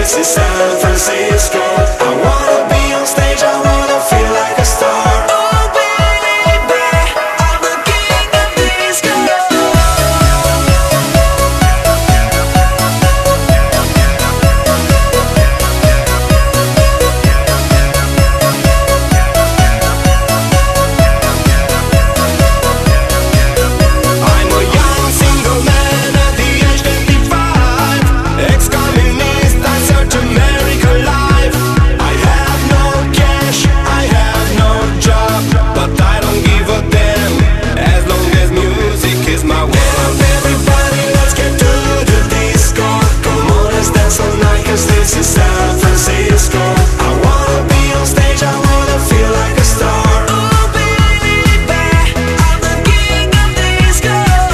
this is San Francisco. I wanna be on stage, I wanna feel like a star. Oh baby, I'm the king of disco. I'm a young single man at the age 25, ex-communist, I search American life. I have no cash, I have no job, but I don't give a damn, as long as music is my world. Everybody, let's get to the disco. Come on, let's dance all night, 'cause this is San Francisco. I wanna be on stage, I wanna feel like a star. Oh baby, I'm the king of disco.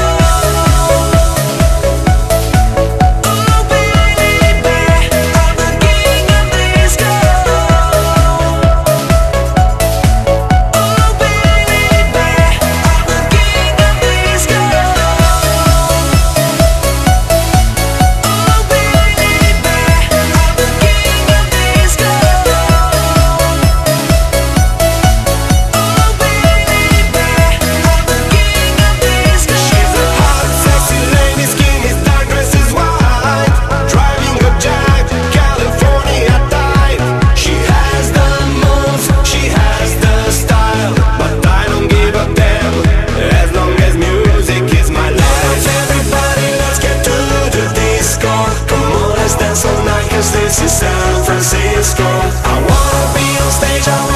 Oh baby, I'm the king of disco. Oh baby, I'm the king of disco. Oh baby, I'm the king of disco. Oh baby, I'm the king of disco. She's a hot, sexy lady, skinny, dark dresses white, driving a Jag, California type. She has the moves, she has the style, but I don't give a damn, as long as music is my life. Everybody, let's get to the disco. Come on, let's dance all night, 'cause this is San Francisco. I wanna be on stage, I